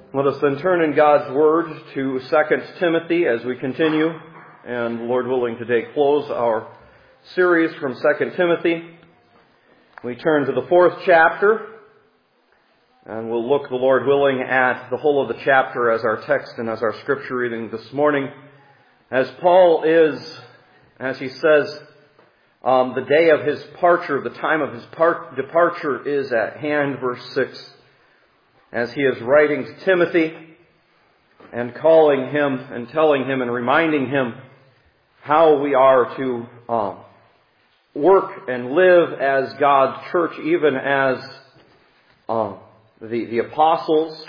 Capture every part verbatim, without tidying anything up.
Let us then turn in God's Word to Second Timothy as we continue, and Lord willing, today close our series from Second Timothy. We turn to the fourth chapter, and we'll look, the Lord willing, at the whole of the chapter as our text and as our scripture reading this morning. As Paul is, as he says, um, the day of his departure, the time of his par- departure is at hand, verse six. As he is writing to Timothy and calling him and telling him and reminding him how we are to um, work and live as God's church, even as um, the, the apostles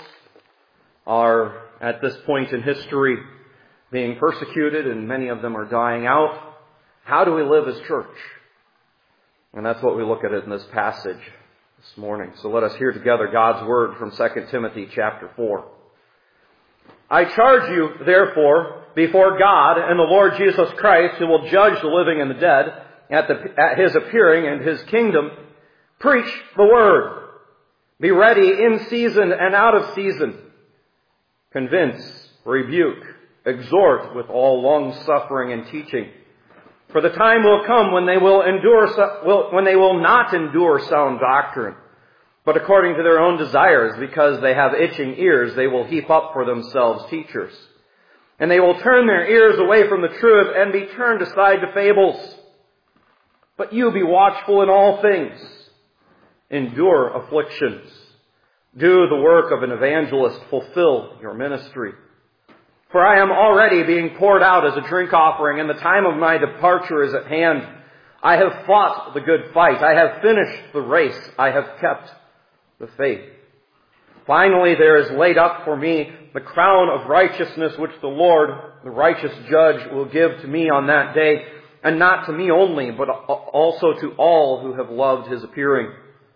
are at this point in history being persecuted and many of them are dying out. How do we live as church? And that's what we look at in this passage this morning. So let us hear together God's word from Second Timothy chapter four. I charge you, therefore, before God and the Lord Jesus Christ, who will judge the living and the dead at, the, at His appearing and His kingdom, preach the word. Be ready in season and out of season. Convince, rebuke, exhort with all long suffering and teaching. For the time will come when they will endure, when they will not endure sound doctrine, but according to their own desires, because they have itching ears, they will heap up for themselves teachers. And they will turn their ears away from the truth and be turned aside to fables. But you be watchful in all things. Endure afflictions. Do the work of an evangelist. Fulfill your ministry. For I am already being poured out as a drink offering, and the time of my departure is at hand. I have fought the good fight. I have finished the race. I have kept the faith. Finally, there is laid up for me the crown of righteousness, which the Lord, the righteous judge, will give to me on that day, and not to me only, but also to all who have loved His appearing.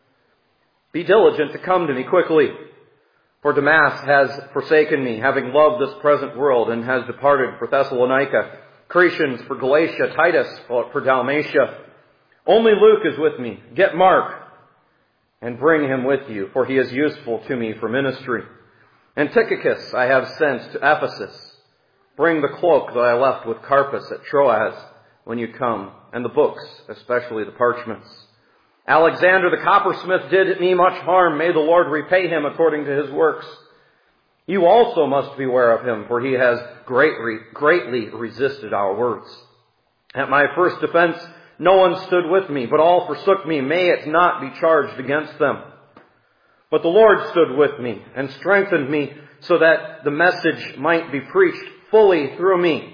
Be diligent to come to me quickly. For Demas has forsaken me, having loved this present world, and has departed for Thessalonica, Crescens for Galatia, Titus for Dalmatia. Only Luke is with me. Get Mark, and bring him with you, for he is useful to me for ministry. And Tychicus I have sent to Ephesus. Bring the cloak that I left with Carpus at Troas when you come, and the books, especially the parchments. Alexander the coppersmith did me much harm. May the Lord repay him according to his works. You also must beware of him, for he has greatly, greatly resisted our words. At my first defense, no one stood with me, but all forsook me. May it not be charged against them. But the Lord stood with me and strengthened me, so that the message might be preached fully through me,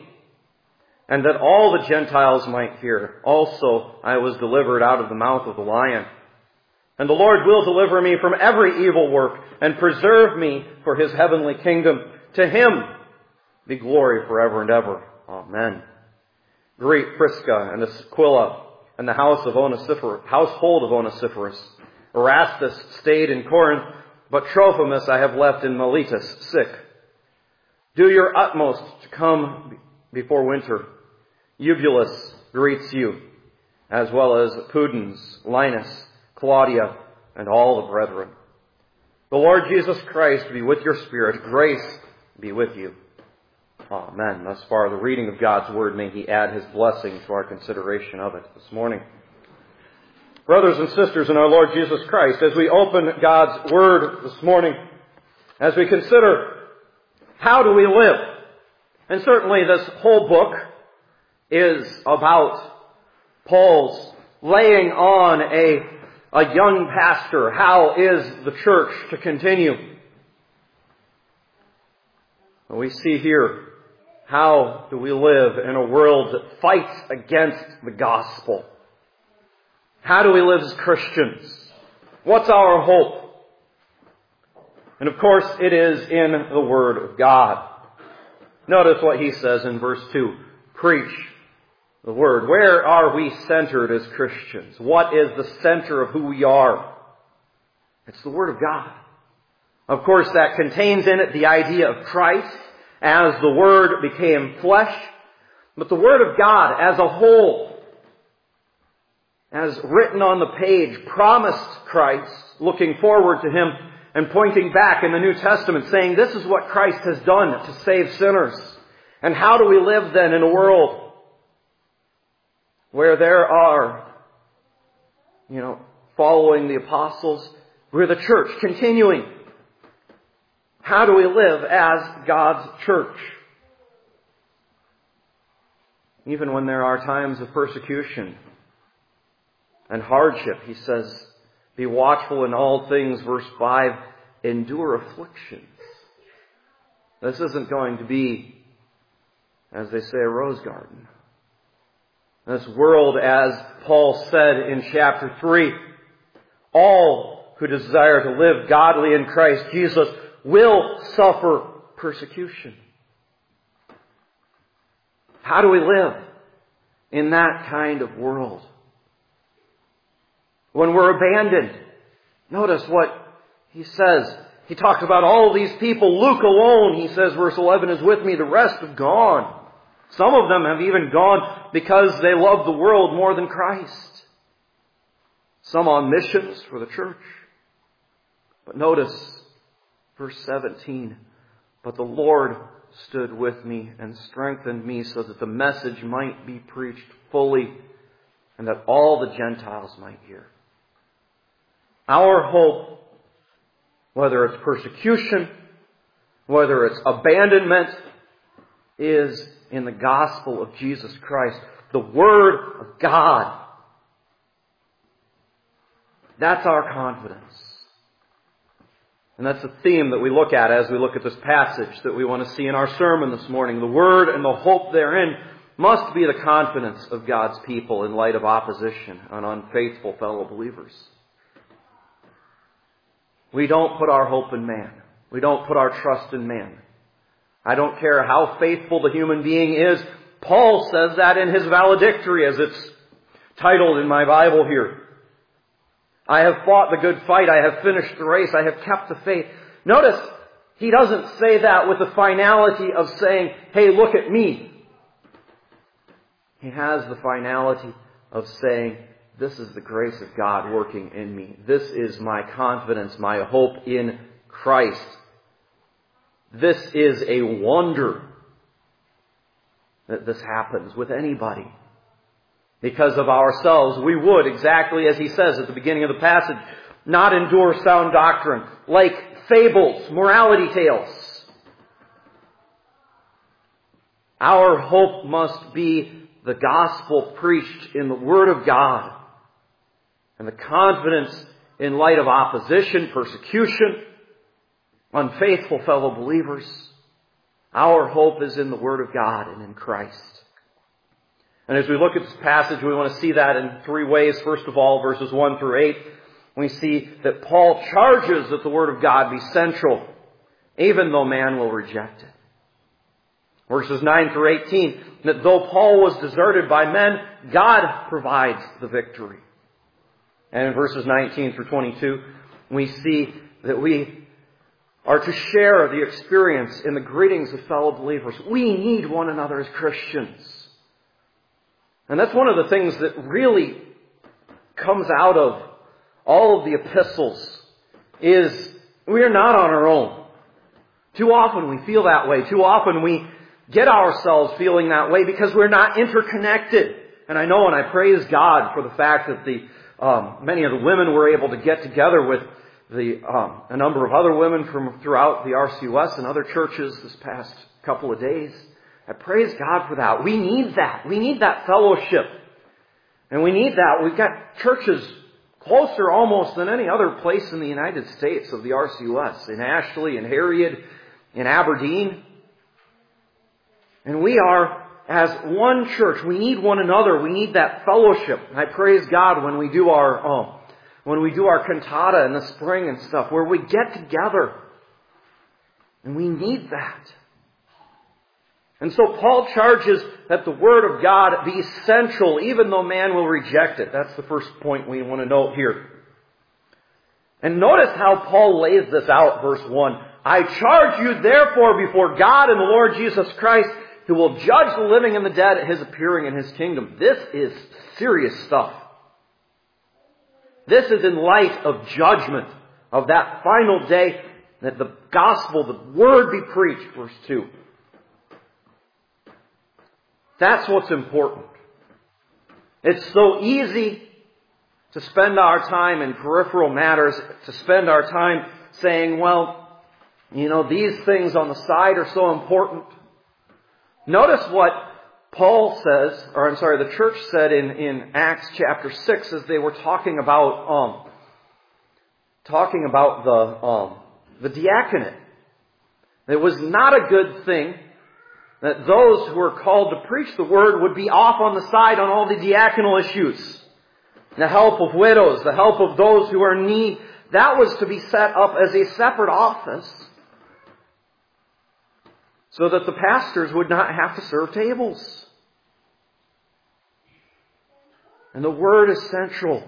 and that all the Gentiles might hear. Also, I was delivered out of the mouth of the lion. And the Lord will deliver me from every evil work and preserve me for His heavenly kingdom. To Him be glory forever and ever. Amen. Greet Prisca and Aquila and the house of Onesiphorus, household of Onesiphorus. Erastus stayed in Corinth, but Trophimus I have left in Miletus, sick. Do your utmost to come before winter. Eubulus greets you, as well as Pudens, Linus, Claudia, and all the brethren. The Lord Jesus Christ be with your spirit. Grace be with you. Amen. Thus far, the reading of God's Word. May He add His blessing to our consideration of it this morning. Brothers and sisters in our Lord Jesus Christ, as we open God's Word this morning, as we consider how do we live, and certainly this whole book is about Paul's laying on a, a young pastor. How is the church to continue? We see here, how do we live in a world that fights against the gospel? How do we live as Christians? What's our hope? And of course, it is in the Word of God. Notice what he says in verse two. Preach the Word. Where are we centered as Christians? What is the center of who we are? It's the Word of God. Of course, that contains in it the idea of Christ as the Word became flesh. But the Word of God as a whole, as written on the page, promised Christ, looking forward to Him, and pointing back in the New Testament, saying this is what Christ has done to save sinners. And how do we live then in a world where there are, you know, following the apostles, we're the church, continuing. How do we live as God's church? Even when there are times of persecution and hardship, he says, be watchful in all things, verse five, endure afflictions. This isn't going to be, as they say, a rose garden. This world, as Paul said in chapter three, all who desire to live godly in Christ Jesus will suffer persecution. How do we live in that kind of world? When we're abandoned, notice what he says. He talks about all these people. Luke alone, he says, verse eleven, is with me. The rest have gone. Some of them have even gone because they love the world more than Christ. Some on missions for the church. But notice verse seventeen. But the Lord stood with me and strengthened me so that the message might be preached fully and that all the Gentiles might hear. Our hope, whether it's persecution, whether it's abandonment, is in the gospel of Jesus Christ, the Word of God. That's our confidence. And that's the theme that we look at as we look at this passage that we want to see in our sermon this morning. The Word and the hope therein must be the confidence of God's people in light of opposition and unfaithful fellow believers. We don't put our hope in man. We don't put our trust in man. I don't care how faithful the human being is. Paul says that in his valedictory, as it's titled in my Bible here. I have fought the good fight. I have finished the race. I have kept the faith. Notice, he doesn't say that with the finality of saying, hey, look at me. He has the finality of saying, this is the grace of God working in me. This is my confidence, my hope in Christ. This is a wonder that this happens with anybody. Because of ourselves, we would, exactly as he says at the beginning of the passage, not endure sound doctrine, like fables, morality tales. Our hope must be the gospel preached in the Word of God, and the confidence in light of opposition, persecution, unfaithful fellow believers. Our hope is in the Word of God and in Christ. And as we look at this passage, we want to see that in three ways. First of all, verses one through eight, we see that Paul charges that the Word of God be central, even though man will reject it. Verses nine through eighteen, that though Paul was deserted by men, God provides the victory. And in verses nineteen through twenty-two, we see that we are to share the experience in the greetings of fellow believers. We need one another as Christians. And that's one of the things that really comes out of all of the epistles, is we are not on our own. Too often we feel that way. Too often we get ourselves feeling that way because we're not interconnected. And I know and I praise God for the fact that the um, many of the women were able to get together with the um, a number of other women from throughout the R C U S and other churches this past couple of days. I praise God for that. We need that. We need that fellowship. And we need that. We've got churches closer almost than any other place in the United States of the R C U S. In Ashley, in Harriet, in Aberdeen. And we are, as one church, we need one another. We need that fellowship. And I praise God when we do our, oh, when we do our cantata in the spring and stuff, where we get together. And we need that. And so Paul charges that the Word of God be central, even though man will reject it. That's the first point we want to note here. And notice how Paul lays this out, verse one. I charge you therefore before God and the Lord Jesus Christ, who will judge the living and the dead at His appearing in His kingdom. This is serious stuff. This is in light of judgment of that final day, that the gospel, the word be preached, verse two. That's what's important. It's so easy to spend our time in peripheral matters, to spend our time saying, well, you know, these things on the side are so important. Notice what Paul says, or I'm sorry, the church said in, in Acts chapter six as they were talking about, um, talking about the, um, the diaconate. It was not a good thing that those who were called to preach the word would be off on the side on all the diaconal issues. The help of widows, the help of those who are in need. That was to be set up as a separate office so that the pastors would not have to serve tables. And the word is central.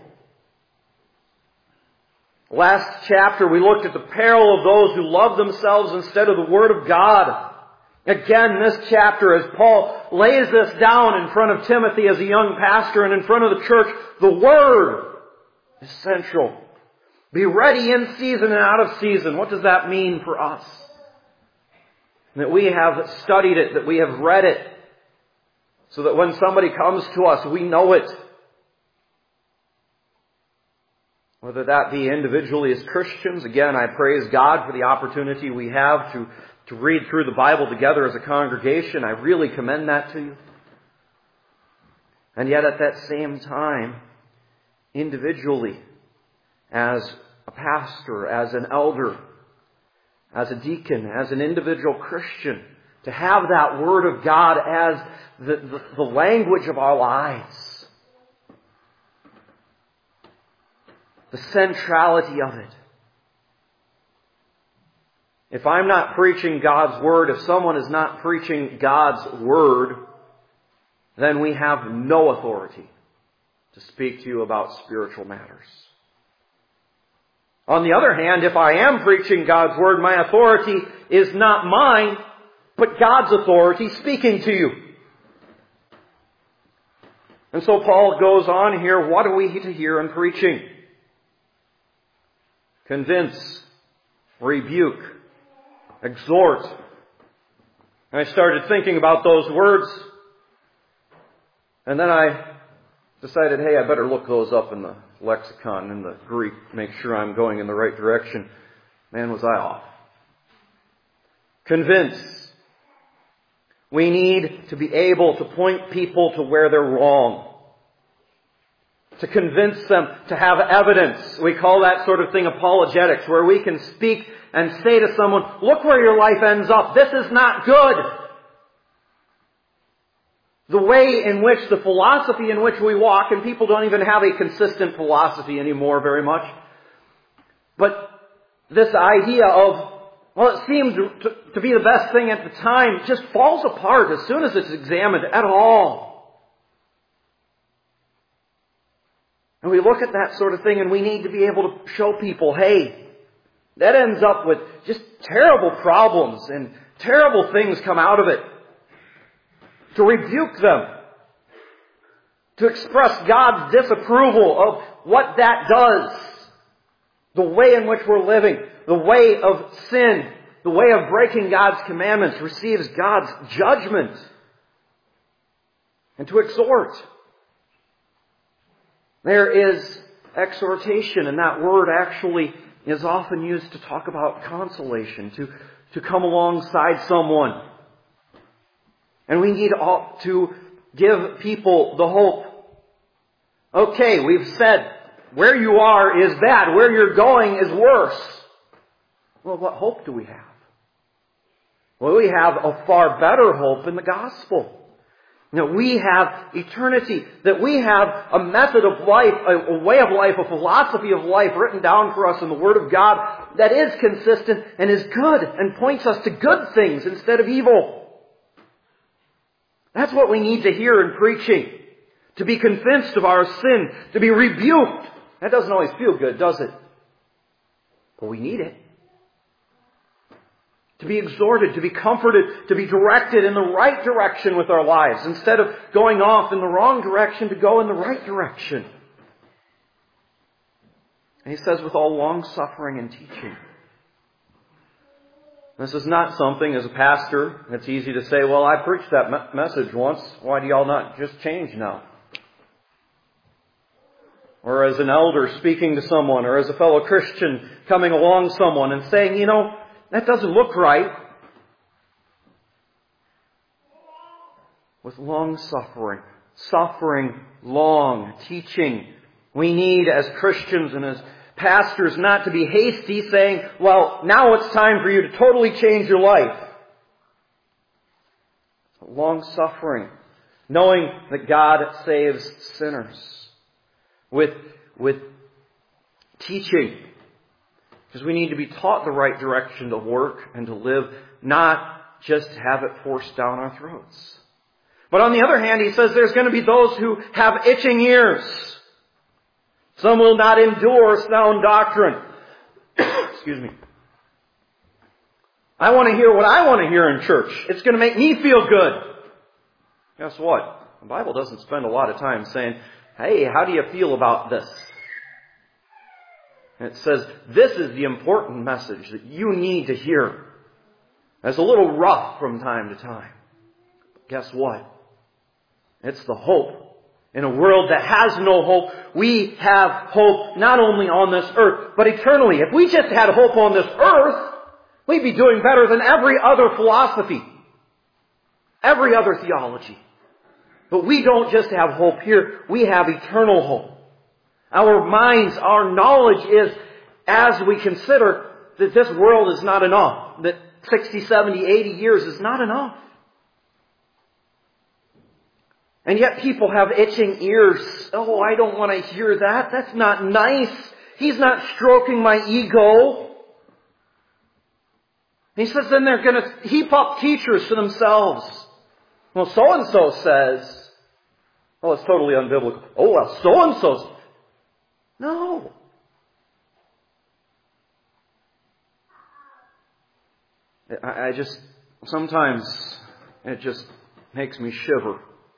Last chapter we looked at the peril of those who love themselves instead of the word of God. Again, this chapter, as Paul lays this down in front of Timothy as a young pastor and in front of the church, the word is central. Be ready in season and out of season. What does that mean for us? That we have studied it, that we have read it, so that when somebody comes to us, we know it. Whether that be individually as Christians, again, I praise God for the opportunity we have to To read through the Bible together as a congregation. I really commend that to you. And yet at that same time, individually, as a pastor, as an elder, as a deacon, as an individual Christian, to have that Word of God as the, the, the language of our lives. The centrality of it. If I'm not preaching God's Word, if someone is not preaching God's Word, then we have no authority to speak to you about spiritual matters. On the other hand, if I am preaching God's Word, my authority is not mine, but God's authority speaking to you. And so Paul goes on here, what are we to hear in preaching? Convince, rebuke, exhort. And I started thinking about those words. And then I decided, hey, I better look those up in the lexicon, in the Greek, make sure I'm going in the right direction. Man, was I off. Convince. We need to be able to point people to where they're wrong. To convince them, to have evidence. We call that sort of thing apologetics, where we can speak and say to someone, look where your life ends up. This is not good. The way in which, the philosophy in which we walk, and people don't even have a consistent philosophy anymore very much. But this idea of, well, it seemed to, to be the best thing at the time, just falls apart as soon as it's examined at all. And we look at that sort of thing and we need to be able to show people, hey, that ends up with just terrible problems and terrible things come out of it. To rebuke them. To express God's disapproval of what that does. The way in which we're living. The way of sin. The way of breaking God's commandments receives God's judgment. And to exhort. There is exhortation, and that word actually is often used to talk about consolation, to, to come alongside someone. And we need all, to give people the hope. Okay, we've said where you are is bad, where you're going is worse. Well, what hope do we have? Well, we have a far better hope in the gospel. That we have eternity, that we have a method of life, a, a way of life, a philosophy of life written down for us in the Word of God that is consistent and is good and points us to good things instead of evil. That's what we need to hear in preaching. To be convinced of our sin, to be rebuked. That doesn't always feel good, does it? But we need it. To be exhorted, to be comforted, to be directed in the right direction with our lives. Instead of going off in the wrong direction, to go in the right direction. And he says, with all long suffering and teaching. This is not something, as a pastor, it's easy to say, well, I preached that me- message once. Why do y'all not just change now? Or as an elder speaking to someone, or as a fellow Christian coming along someone and saying, you know, that doesn't look right. With long suffering, suffering long, teaching. We need, as Christians and as pastors, not to be hasty saying, well, now it's time for you to totally change your life. Long suffering, knowing that God saves sinners. With, with teaching, because we need to be taught the right direction to work and to live, not just have it forced down our throats. But on the other hand, he says there's going to be those who have itching ears. Some will not endure sound doctrine. Excuse me. I want to hear what I want to hear in church. It's going to make me feel good. Guess what? The Bible doesn't spend a lot of time saying, hey, how do you feel about this? It says, this is the important message that you need to hear. It's a little rough from time to time. But guess what? It's the hope. In a world that has no hope, we have hope not only on this earth, but eternally. If we just had hope on this earth, we'd be doing better than every other philosophy, every other theology. But we don't just have hope here, we have eternal hope. Our minds, our knowledge is, as we consider that this world is not enough, that sixty, seventy, eighty years is not enough. And yet people have itching ears. Oh, I don't want to hear that. That's not nice. He's not stroking my ego. He says then they're going to heap up teachers for themselves. Well, so-and-so says, oh, it's totally unbiblical. Oh, well, so-and-so's. No. I, I just, sometimes it just makes me shiver.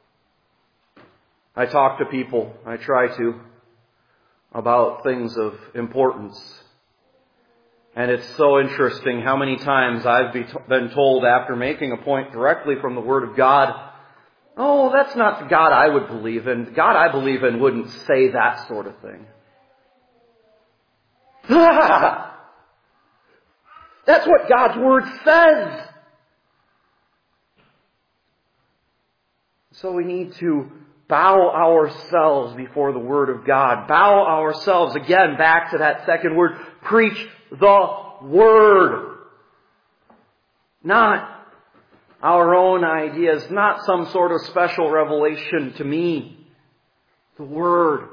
I talk to people, I try to, about things of importance. And it's so interesting how many times I've been told after making a point directly from the Word of God, oh, that's not the God I would believe in. The God I believe in wouldn't say that sort of thing. That's what God's Word says. So we need to bow ourselves before the Word of God. Bow ourselves, again, back to that second word. Preach the Word. Not our own ideas. Not some sort of special revelation to me. The Word.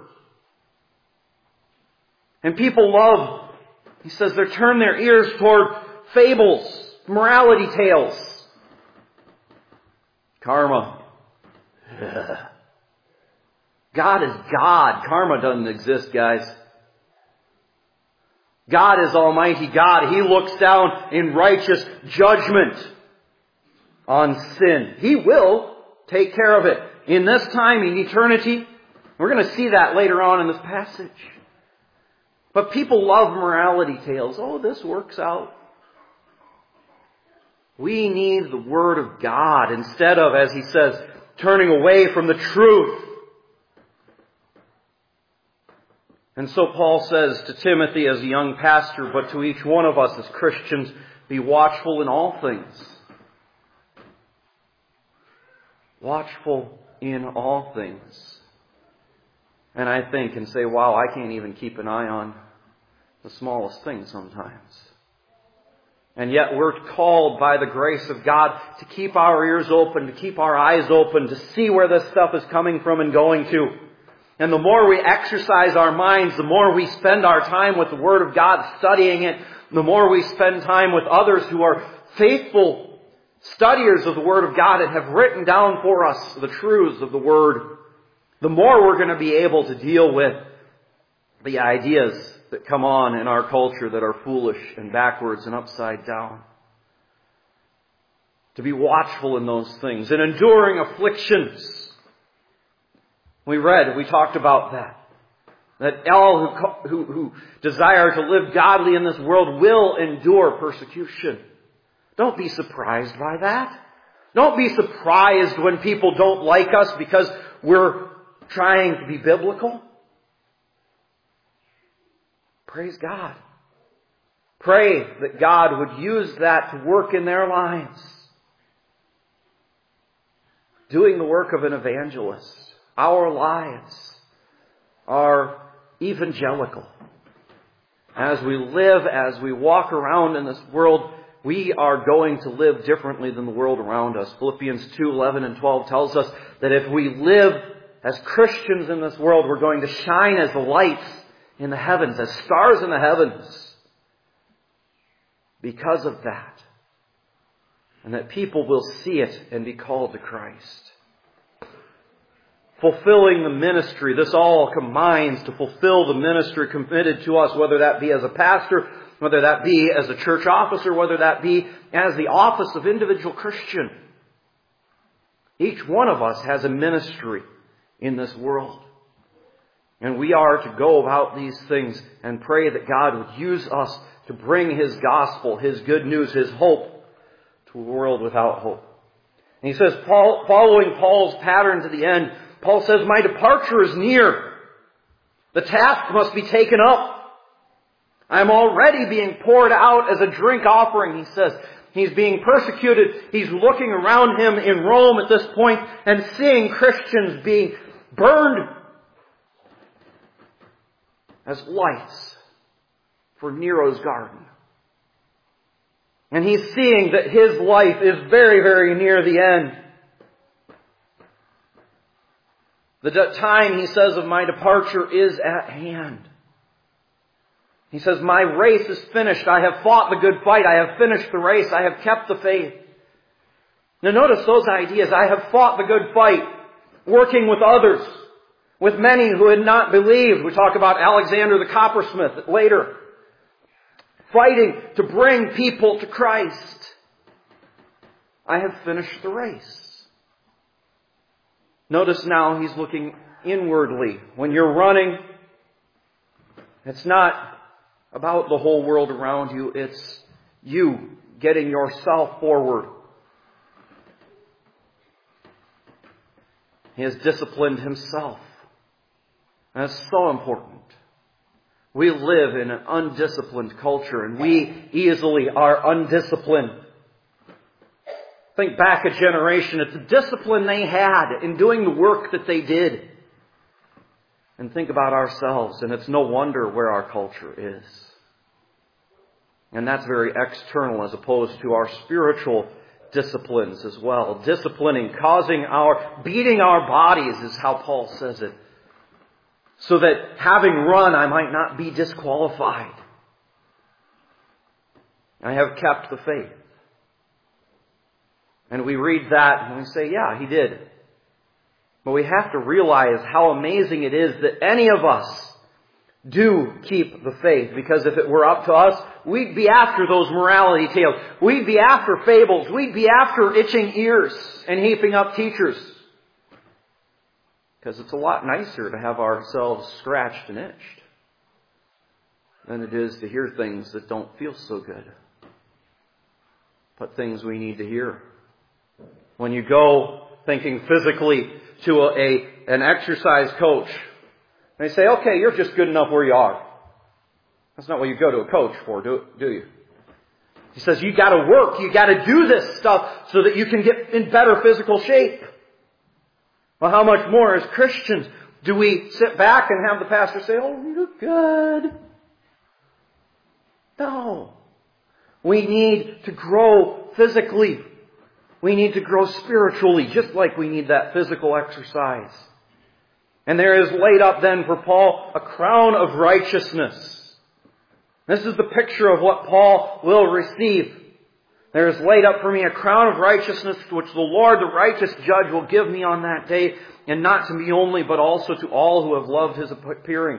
And people love, he says, they turn their ears toward fables, morality tales. Karma. God is God. Karma doesn't exist, guys. God is Almighty God. He looks down in righteous judgment on sin. He will take care of it. In this time, in eternity, we're going to see that later on in this passage. But people love morality tales. Oh, this works out. We need the Word of God instead of, as he says, turning away from the truth. And so Paul says to Timothy as a young pastor, but to each one of us as Christians, be watchful in all things. Watchful in all things. And I think and say, wow, I can't even keep an eye on the smallest thing sometimes. And yet we're called by the grace of God to keep our ears open, to keep our eyes open, to see where this stuff is coming from and going to. And the more we exercise our minds, the more we spend our time with the Word of God studying it, the more we spend time with others who are faithful studiers of the Word of God and have written down for us the truths of the Word, the more we're going to be able to deal with the ideas that come on in our culture that are foolish and backwards and upside down. To be watchful in those things and enduring afflictions. We read, we talked about that. That all who, who, who desire to live godly in this world will endure persecution. Don't be surprised by that. Don't be surprised when people don't like us because we're trying to be biblical. Praise God. Pray that God would use that to work in their lives. Doing the work of an evangelist. Our lives are evangelical. As we live, as we walk around in this world, we are going to live differently than the world around us. Philippians two, eleven and twelve tells us that if we live as Christians in this world, we're going to shine as the lights in the heavens, as stars in the heavens. Because of that. And that people will see it and be called to Christ. Fulfilling the ministry. This all combines to fulfill the ministry committed to us, whether that be as a pastor, whether that be as a church officer, whether that be as the office of individual Christian. Each one of us has a ministry in this world. And we are to go about these things and pray that God would use us to bring His gospel, His good news, His hope to a world without hope. And he says, Paul, following Paul's pattern to the end, Paul says, my departure is near. The task must be taken up. I am already being poured out as a drink offering, he says. He's being persecuted. He's looking around him in Rome at this point and seeing Christians being burned as lights for Nero's garden. And he's seeing that his life is very, very near the end. The time, he says, of my departure is at hand. He says, my race is finished. I have fought the good fight. I have finished the race. I have kept the faith. Now notice those ideas. I have fought the good fight, working with others, with many who had not believed. We talk about Alexander the coppersmith later. Fighting to bring people to Christ. I have finished the race. Notice now he's looking inwardly. When you're running, it's not about the whole world around you. It's you getting yourself forward. He has disciplined himself. And that's so important. We live in an undisciplined culture, and we easily are undisciplined. Think back a generation at the discipline they had in doing the work that they did. And think about ourselves, and it's no wonder where our culture is. And that's very external as opposed to our spiritual disciplines as well. Disciplining, causing our, beating our bodies is how Paul says it. So that having run, I might not be disqualified. I have kept the faith. And we read that and we say, yeah, he did. But we have to realize how amazing it is that any of us do keep the faith. Because if it were up to us, we'd be after those morality tales. We'd be after fables. We'd be after itching ears and heaping up teachers. Because it's a lot nicer to have ourselves scratched and itched than it is to hear things that don't feel so good. But things we need to hear. When you go thinking physically to a, a an exercise coach, and they say, okay, you're just good enough where you are. That's not what you go to a coach for, do, do you? He says, you got to work, you got to do this stuff so that you can get in better physical shape. Well, how much more as Christians do we sit back and have the pastor say, oh, you look good? No. We need to grow physically. We need to grow spiritually, just like we need that physical exercise. And there is laid up then for Paul a crown of righteousness. This is the picture of what Paul will receive. There is laid up for me a crown of righteousness, which the Lord, the righteous judge, will give me on that day, and not to me only, but also to all who have loved His appearing.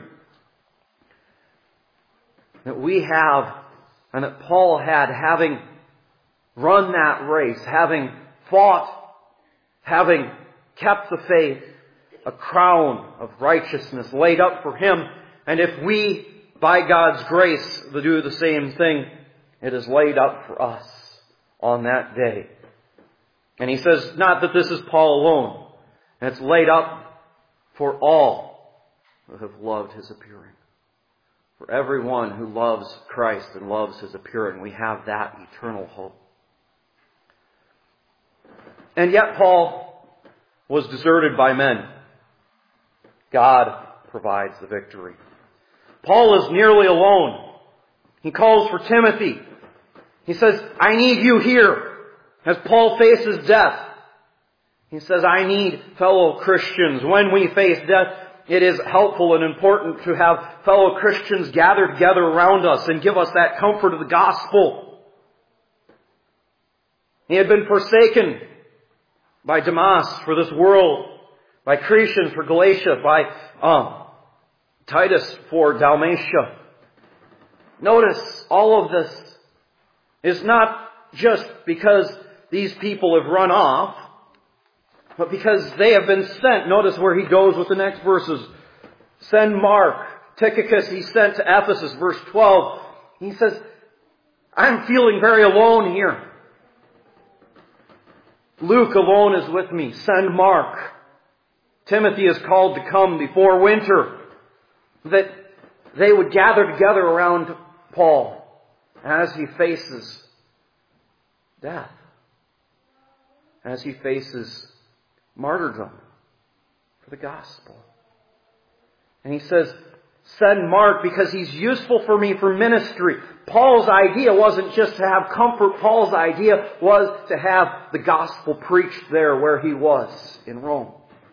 That we have, and that Paul had, having run that race, having fought, having kept the faith, a crown of righteousness laid up for him And if we, by God's grace, do the same thing, it is laid up for us on that day. And he says, not that this is Paul alone. It's laid up for all who have loved his appearing. For everyone who loves Christ and loves his appearing, we have that eternal hope. And yet Paul was deserted by men. God provides the victory. Paul is nearly alone. He calls for Timothy. He says, I need you here. As Paul faces death, he says, I need fellow Christians. When we face death, it is helpful and important to have fellow Christians gather together around us and give us that comfort of the gospel. He had been forsaken by Demas for this world, by Crescens for Galatia, by um, Titus for Dalmatia. Notice all of this is not just because these people have run off, but because they have been sent. Notice where he goes with the next verses. Send Mark. Tychicus he sent to Ephesus, verse twelve. He says, I'm feeling very alone here. Luke alone is with me. Send Mark. Timothy is called to come before winter, that they would gather together around Paul as he faces death, as he faces martyrdom for the gospel. And he says, send Mark because he's useful for me for ministry. Paul's idea wasn't just to have comfort. Paul's idea was to have the gospel preached there where he was in Rome.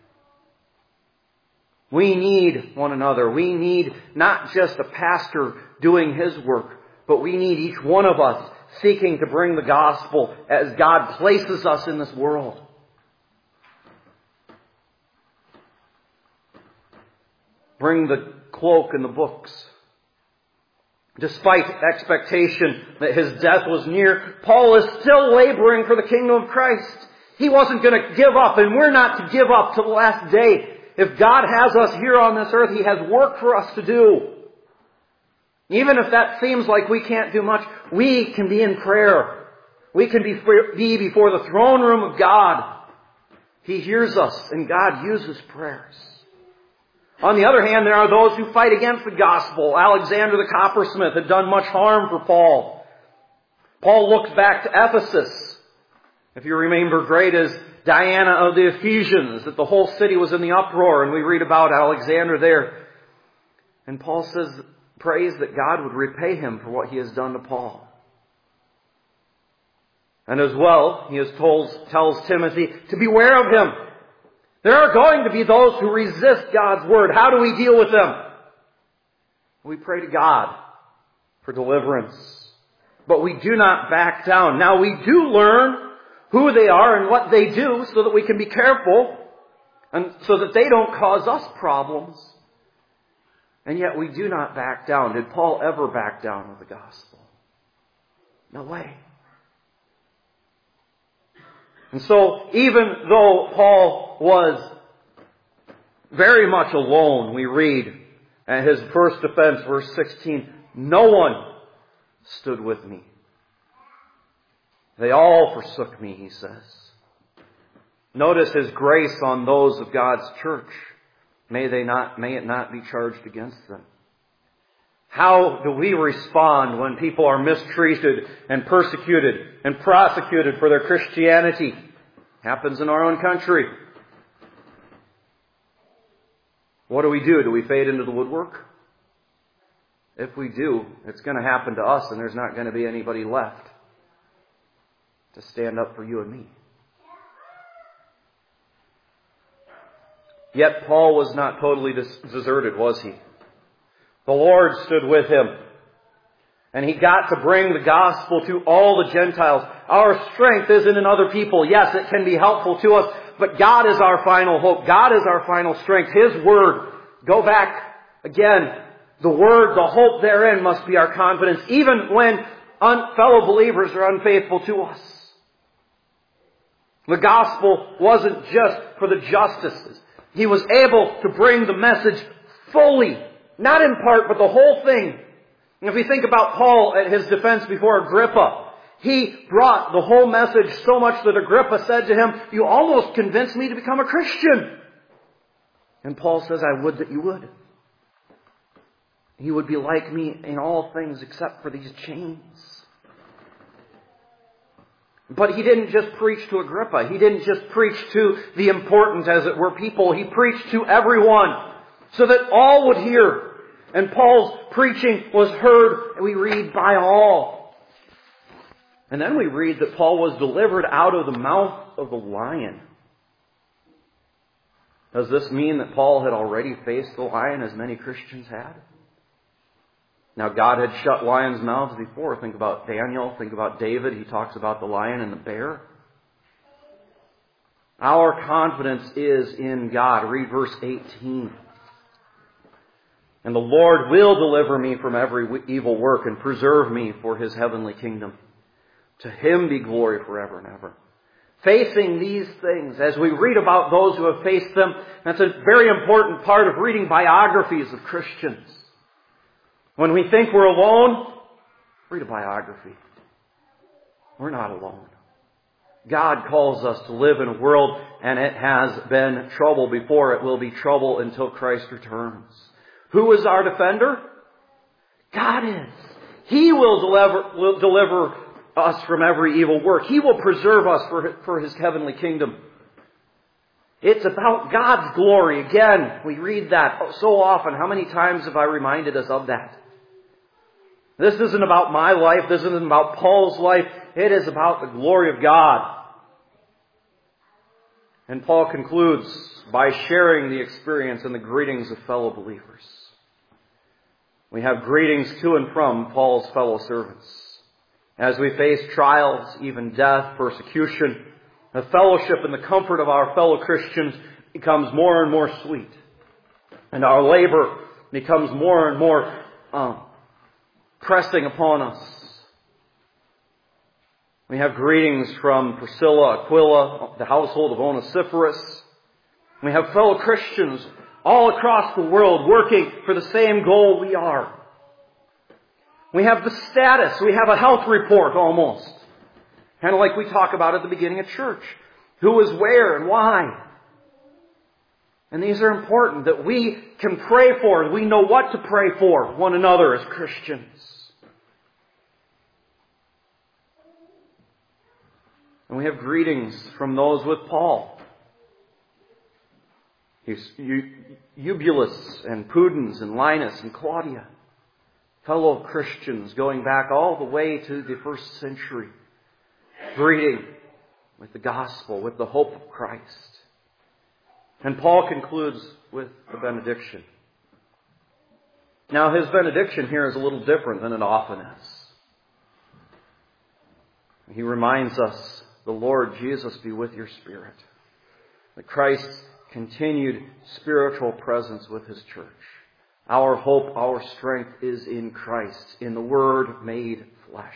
We need one another. We need not just a pastor doing his work, but we need each one of us seeking to bring the gospel as God places us in this world. Bring the cloak and the books. Despite expectation that his death was near, Paul is still laboring for the kingdom of Christ. He wasn't going to give up, and we're not to give up till the last day. If God has us here on this earth, He has work for us to do. Even if that seems like we can't do much, we can be in prayer. We can be, be before the throne room of God. He hears us, and God uses prayers. On the other hand, there are those who fight against the gospel. Alexander the coppersmith had done much harm for Paul. Paul looks back to Ephesus. If you remember, great as Diana of the Ephesians, that the whole city was in the uproar, and we read about Alexander there. And Paul says, prays that God would repay him for what he has done to Paul. And as well, he has told, tells Timothy to beware of him. There are going to be those who resist God's word. How do we deal with them? We pray to God for deliverance. But we do not back down. Now we do learn who they are and what they do so that we can be careful and so that they don't cause us problems. And yet we do not back down. Did Paul ever back down with the gospel? No way. And so even though Paul was very much alone, we read at his first defense, verse sixteen, no one stood with me. They all forsook me, he says. Notice his grace on those of God's church. May they not, may it not be charged against them. How do we respond when people are mistreated and persecuted and prosecuted for their Christianity? Happens in our own country. What do we do? Do we fade into the woodwork? If we do, it's going to happen to us, and there's not going to be anybody left to stand up for you and me. Yet Paul was not totally deserted, was he? The Lord stood with him. And he got to bring the gospel to all the Gentiles. Our strength isn't in other people. Yes, it can be helpful to us, but God is our final hope. God is our final strength. His word. Go back again. The word, the hope therein must be our confidence, even when un- fellow believers are unfaithful to us. The gospel wasn't just for the justices. He was able to bring the message fully, Not in part, but the whole thing. And if we think about Paul at his defense before Agrippa, he brought the whole message so much that Agrippa said to him, "You almost convinced me to become a Christian." And Paul says, "I would that you would. You would be like me in all things except for these chains." But he didn't just preach to Agrippa. He didn't just preach to the important, as it were, people. He preached to everyone so that all would hear. And Paul's preaching was heard, and we read, by all. And then we read that Paul was delivered out of the mouth of the lion. Does this mean that Paul had already faced the lion, as many Christians had? Now, God had shut lions' mouths before. Think about Daniel. Think about David. He talks about the lion and the bear. Our confidence is in God. Read verse eighteen. "And the Lord will deliver me from every evil work and preserve me for His heavenly kingdom. To Him be glory forever and ever." Facing these things, as we read about those who have faced them, that's a very important part of reading biographies of Christians. When we think we're alone, read a biography. We're not alone. God calls us to live in a world, and it has been trouble before. It will be trouble until Christ returns. Who is our defender? God is. He will deliver, will deliver us from every evil work. He will preserve us for, for His heavenly kingdom. It's about God's glory. Again, we read that so often. How many times have I reminded us of that? This isn't about my life. This isn't about Paul's life. It is about the glory of God. And Paul concludes by sharing the experience and the greetings of fellow believers. We have greetings to and from Paul's fellow servants. As we face trials, even death, persecution, the fellowship and the comfort of our fellow Christians becomes more and more sweet. And our labor becomes more and more um, pressing upon us. We have greetings from Priscilla, Aquila, the household of Onesiphorus. We have fellow Christians all across the world working for the same goal we are. We have the status. We have a health report almost. Kind of like we talk about at the beginning of church. Who is where and why. And these are important that we can pray for. We know what to pray for one another as Christians. And we have greetings from those with Paul. Eubulus and Pudens and Linus and Claudia. Fellow Christians going back all the way to the first century. Greeting with the gospel, with the hope of Christ. And Paul concludes with the benediction. Now his benediction here is a little different than it often is. He reminds us, the Lord Jesus be with your spirit. That Christ's continued spiritual presence with His church. Our hope, our strength is in Christ, in the Word made flesh.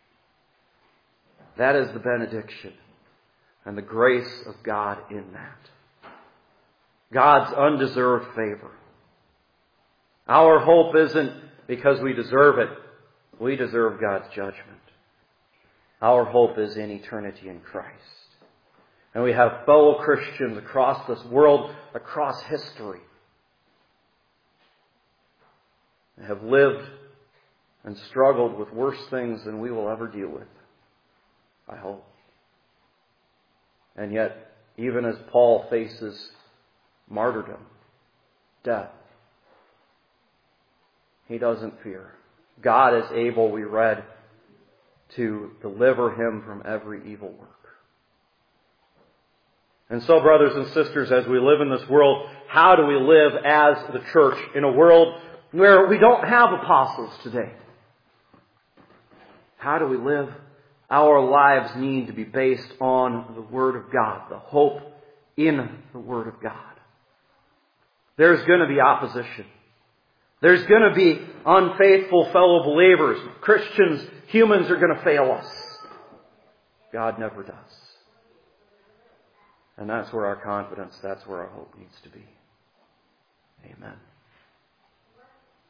That is the benediction and the grace of God in that. God's undeserved favor. Our hope isn't because we deserve it. We deserve God's judgment. Our hope is in eternity in Christ. And we have fellow Christians across this world, across history, that have lived and struggled with worse things than we will ever deal with. I hope. And yet, even as Paul faces martyrdom, death, he doesn't fear. God is able, we read, to deliver him from every evil work. And so, brothers and sisters, as we live in this world, how do we live as the church in a world where we don't have apostles today? How do we live? Our lives need to be based on the Word of God, the hope in the Word of God. There's going to be opposition. There's going to be unfaithful fellow believers. Christians, humans are going to fail us. God never does. And that's where our confidence, that's where our hope needs to be. Amen.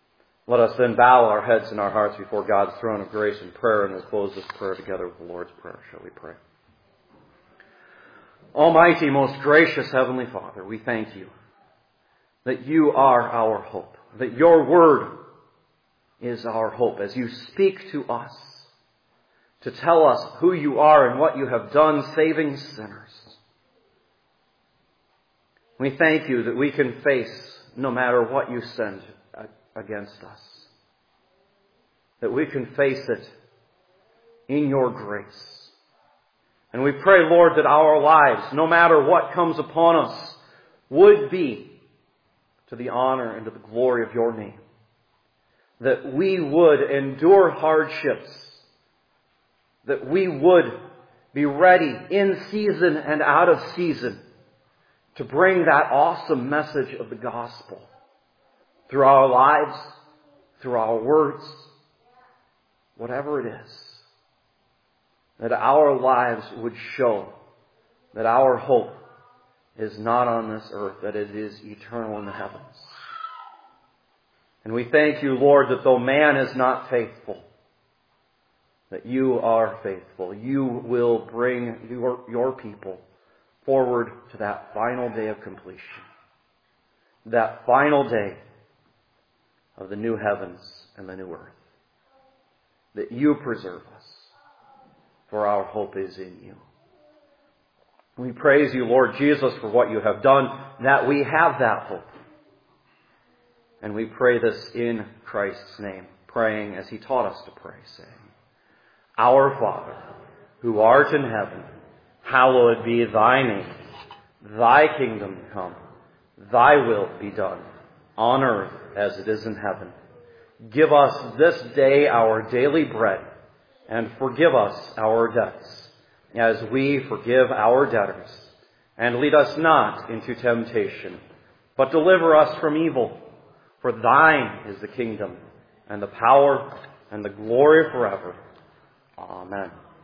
Let us then bow our heads and our hearts before God's throne of grace in prayer, and we'll close this prayer together with the Lord's Prayer. Shall we pray? Almighty, most gracious Heavenly Father, we thank you that you are our hope, that your word is our hope as you speak to us to tell us who you are and what you have done saving sinners. We thank you that we can face no matter what you send against us, that we can face it in your grace. And we pray, Lord, that our lives, no matter what comes upon us, would be to the honor and to the glory of your name. That we would endure hardships, that we would be ready in season and out of season to bring that awesome message of the gospel through our lives, through our words, whatever it is. That our lives would show that our hope is not on this earth, that it is eternal in the heavens. And we thank you, Lord, that though man is not faithful, that you are faithful. You will bring your, your people forward to that final day of completion. That final day of the new heavens and the new earth. That you preserve us, for our hope is in you. We praise you, Lord Jesus, for what you have done, that we have that hope. And we pray this in Christ's name, praying as he taught us to pray, saying, Our Father, who art in heaven, hallowed be thy name. Thy kingdom come. Thy will be done, on earth as it is in heaven. Give us this day our daily bread, and forgive us our debts, as we forgive our debtors. And lead us not into temptation, but deliver us from evil. For thine is the kingdom, and the power, and the glory forever. Amen.